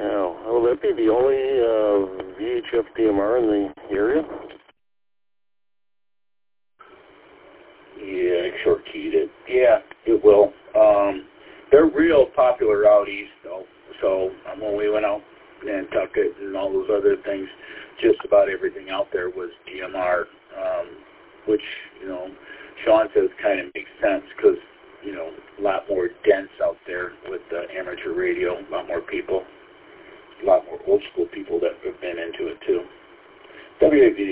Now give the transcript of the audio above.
Now, will that be the only VHF DMR in the area? Yeah, I short keyed it. Yeah, it will. They're real popular out east, though. So when we went out Nantucket and all those other things, just about everything out there was DMR, which, Sean says kind of makes sense because, a lot more dense out there with amateur radio, a lot more people, a lot more old school people that have been into it too. WAVD